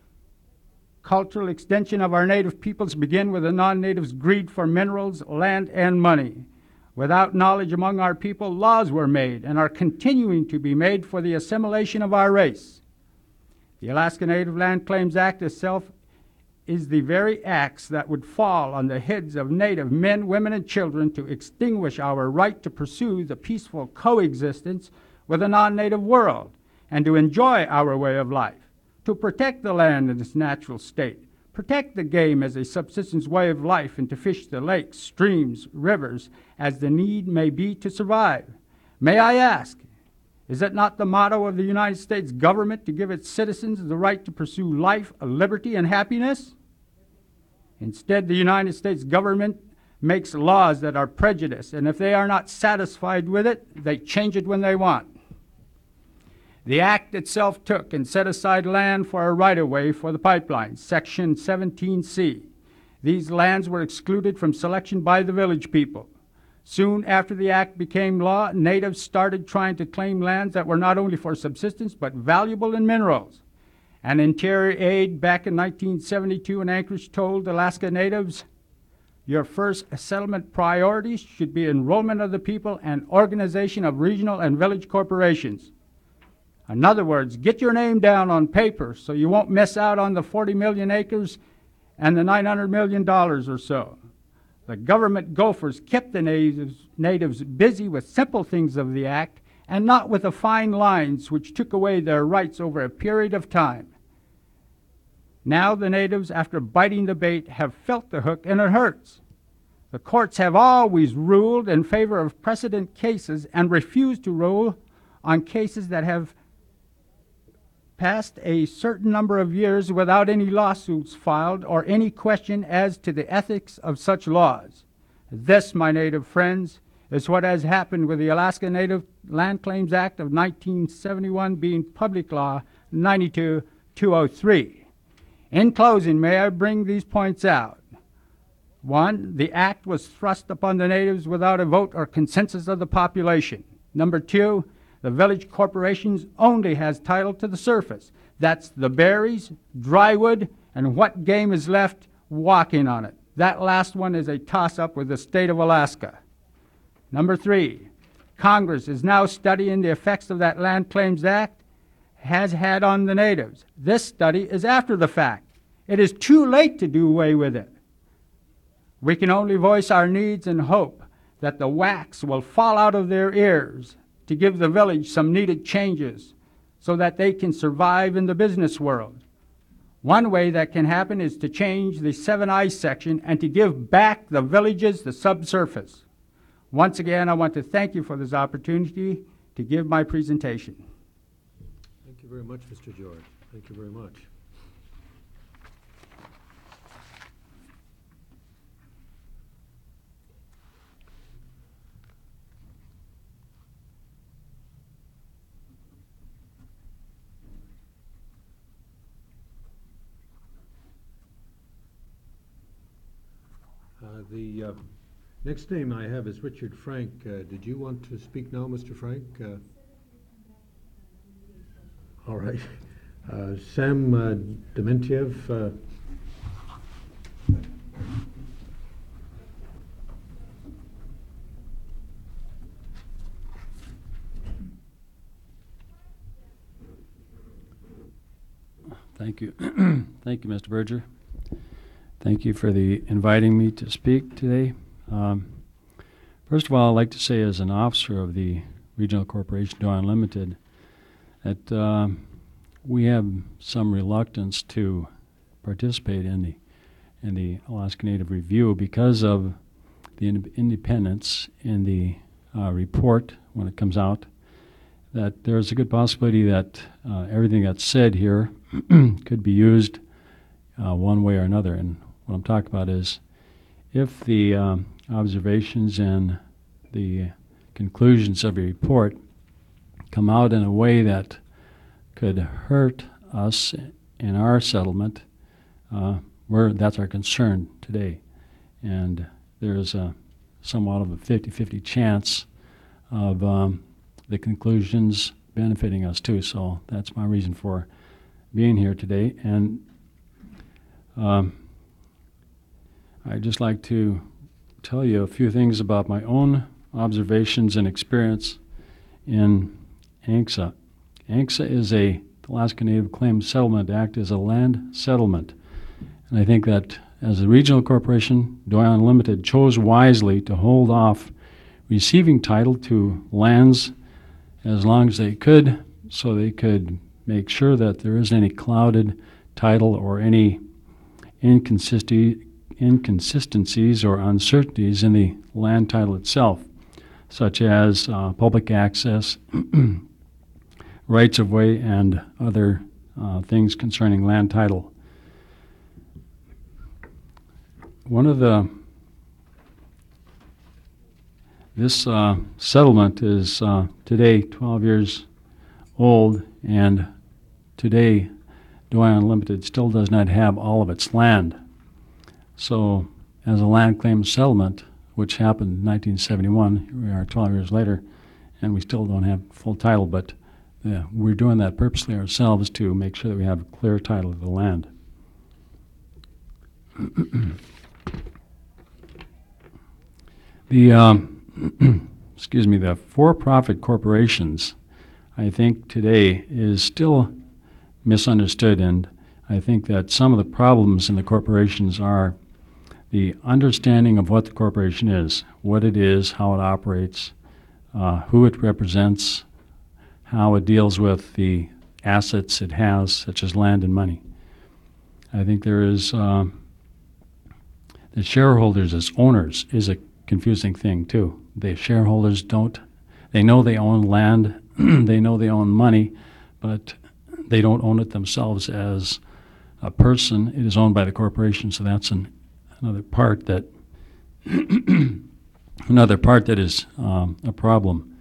Cultural extension of our native peoples begin with the non-natives' greed for minerals, land, and money. Without knowledge among our people, laws were made and are continuing to be made for the assimilation of our race. The Alaska Native Land Claims Act itself is the very axe that would fall on the heads of Native men, women, and children to extinguish our right to pursue the peaceful coexistence with a non-native world and to enjoy our way of life, to protect the land in its natural state, protect the game as a subsistence way of life, and to fish the lakes, streams, rivers, as the need may be to survive. May I ask, is it not the motto of the United States government to give its citizens the right to pursue life, liberty, and happiness? Instead, the United States government makes laws that are prejudiced, and if they are not satisfied with it, they change it when they want. The act itself took and set aside land for a right-of-way for the pipeline, Section seventeen C. These lands were excluded from selection by the village people. Soon after the act became law, natives started trying to claim lands that were not only for subsistence but valuable in minerals. An interior aide back in nineteen seventy-two in Anchorage told Alaska natives, "Your first settlement priorities should be enrollment of the people and organization of regional and village corporations." In other words, get your name down on paper so you won't miss out on the forty million acres and the nine hundred million dollars or so. The government gophers kept the natives, natives busy with simple things of the act and not with the fine lines which took away their rights over a period of time. Now the natives, after biting the bait, have felt the hook, and it hurts. The courts have always ruled in favor of precedent cases and refused to rule on cases that have passed a certain number of years without any lawsuits filed or any question as to the ethics of such laws. This, my native friends, is what has happened with the Alaska Native Land Claims Act of nineteen seventy-one being Public Law ninety-two dash two oh three. In closing, may I bring these points out. One, the act was thrust upon the natives without a vote or consensus of the population. Number two, the village corporations only has title to the surface. That's the berries, dry wood, and what game is left walking on it. That last one is a toss-up with the state of Alaska. Number three, Congress is now studying the effects of that Land Claims Act has had on the natives. This study is after the fact. It is too late to do away with it. We can only voice our needs and hope that the wax will fall out of their ears to give the village some needed changes so that they can survive in the business world. One way that can happen is to change the Seven Eyes section and to give back the villages the subsurface. Once again, I want to thank you for this opportunity to give my presentation. Thank you very much, Mister George. Thank you very much. Uh, the uh, next name I have is Richard Frank. Uh, did you want to speak now, Mister Frank? Uh, all right. Uh, Sam uh, Dementiev. Uh, Thank you. Thank you, Mister Berger. Thank you for the inviting me to speak today. Um, first of all, I'd like to say as an officer of the Regional Corporation Doyle Unlimited that uh, we have some reluctance to participate in the in the Alaska Native Review because of the in- independence in the uh, report when it comes out, that there's a good possibility that uh, everything that's said here could be used uh, one way or another. And what I'm talking about is if the um, observations and the conclusions of a report come out in a way that could hurt us in our settlement, uh, we're, that's our concern today. And there's a somewhat of a fifty-fifty chance of um, the conclusions benefiting us too. So that's my reason for being here today. And um, I'd just like to tell you a few things about my own observations and experience in A N C S A. A N C S A is a, the Alaska Native Claims Settlement Act is a land settlement. And I think that as a regional corporation, Doyle Unlimited chose wisely to hold off receiving title to lands as long as they could, so they could make sure that there isn't any clouded title or any inconsistency inconsistencies or uncertainties in the land title itself, such as uh, public access, rights of way, and other uh, things concerning land title. One of the, this uh, settlement is uh, today twelve years old, and today Doyle Unlimited still does not have all of its land. So, as a land claim settlement, which happened in nineteen seventy-one, here we are twelve years later, and we still don't have full title, but uh, we're doing that purposely ourselves to make sure that we have a clear title of the land. the, um, excuse me, the for-profit corporations, I think today is still misunderstood, and I think that some of the problems in the corporations are the understanding of what the corporation is, what it is, how it operates, uh, who it represents, how it deals with the assets it has, such as land and money. I think there is uh, the shareholders as owners is a confusing thing too. The shareholders don't, they know they own land, they know they own money, but they don't own it themselves as a person. It is owned by the corporation, so that's an Another part that another part that is um, a problem.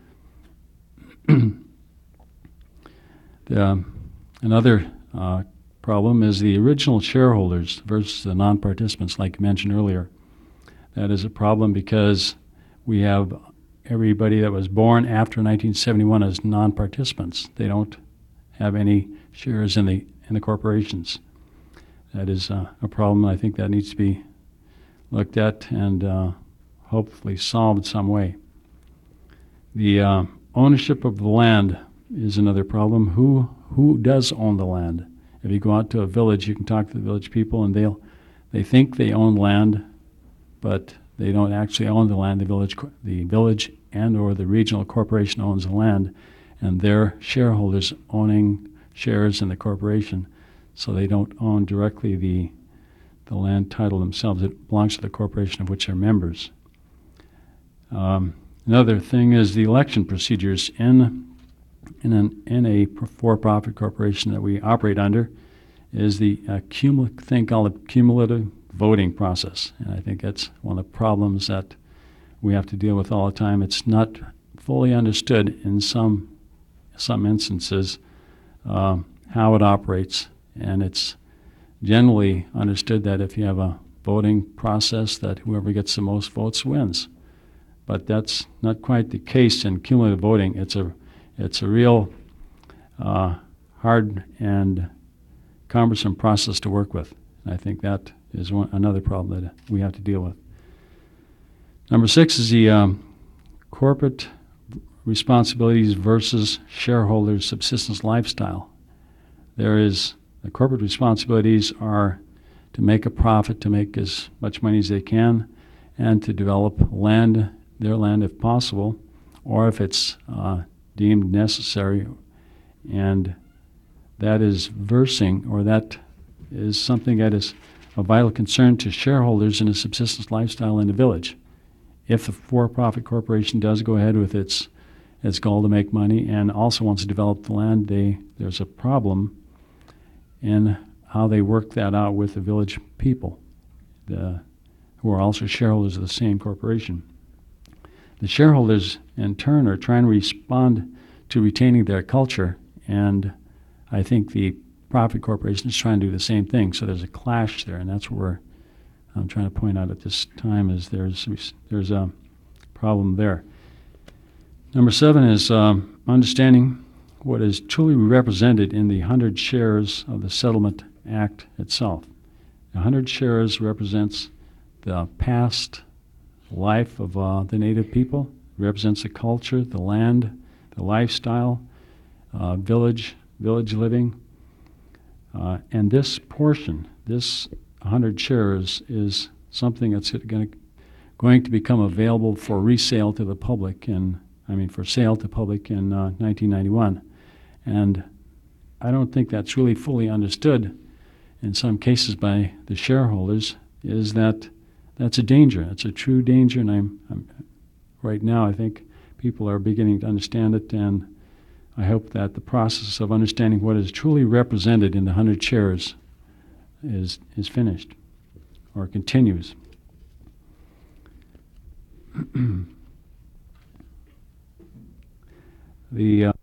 the, another uh, problem is the original shareholders versus the non-participants, like mentioned earlier. That is a problem because we have everybody that was born after nineteen seventy-one as non-participants. They don't have any shares in the in the corporations. that is uh, a problem. I think that needs to be looked at and uh, hopefully solved some way. The uh, ownership of the land is another problem. Who who does own the land? If you go out to a village, you can talk to the village people, and they'll they think they own land, but they don't actually own the land. The village the village and or the regional corporation owns the land, and their shareholders owning shares in the corporation, so they don't own directly the the land title themselves. It belongs to the corporation of which they're members. Um, another thing is the election procedures in in, an, in a for-profit corporation that we operate under is the uh, cumul- thing called the cumulative voting process, and I think that's one of the problems that we have to deal with all the time. It's not fully understood in some some instances uh, how it operates, and it's generally understood that if you have a voting process that whoever gets the most votes wins. But that's not quite the case in cumulative voting. It's a it's a real uh, hard and cumbersome process to work with. And I think that is one, another problem that we have to deal with. Number six is the um, corporate responsibilities versus shareholders' subsistence lifestyle. There is the corporate responsibilities are to make a profit, to make as much money as they can, and to develop land, their land if possible, or if it's uh, deemed necessary. And that is versing, or that is something that is a vital concern to shareholders in a subsistence lifestyle in the village. If the for-profit corporation does go ahead with its its goal to make money and also wants to develop the land, they there's a problem in how they work that out with the village people, the, who are also shareholders of the same corporation. The shareholders, in turn, are trying to respond to retaining their culture, and I think the profit corporation is trying to do the same thing. So there's a clash there, and that's where I'm trying to point out at this time is there's there's a problem there. Number seven is um, understanding what is truly represented in the one hundred shares of the Settlement Act itself. The one hundred shares represents the past life of uh, the Native people, represents the culture, the land, the lifestyle, uh, village, village living. Uh, and this portion, this one hundred shares, is something that's going to, going to become available for resale to the public, in, I mean for sale to public in uh, nineteen ninety-one. And I don't think that's really fully understood in some cases by the shareholders, is that that's a danger. It's a true danger, and I'm, I'm right now I think people are beginning to understand it, and I hope that the process of understanding what is truly represented in the one hundred shares is is finished or continues. the uh,